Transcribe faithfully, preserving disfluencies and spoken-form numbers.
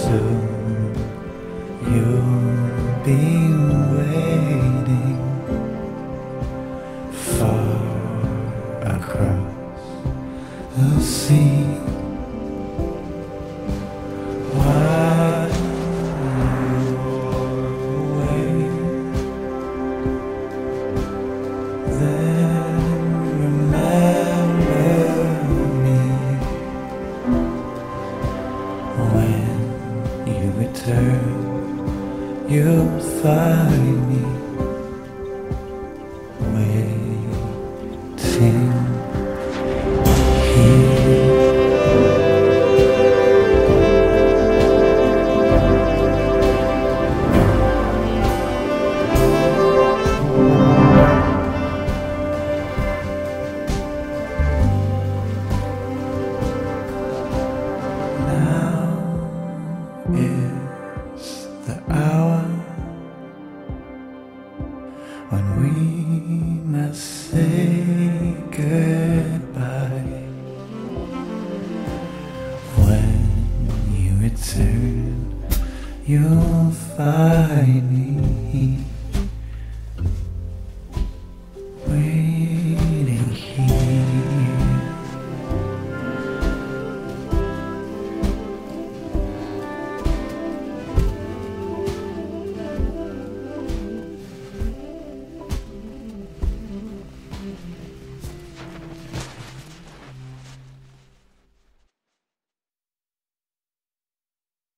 Soon you'll be waiting far across the sea. While you're away, then remember me. When you return, you'll find me waiting here. Now is the hour when we must say goodbye. When you return, you'll find me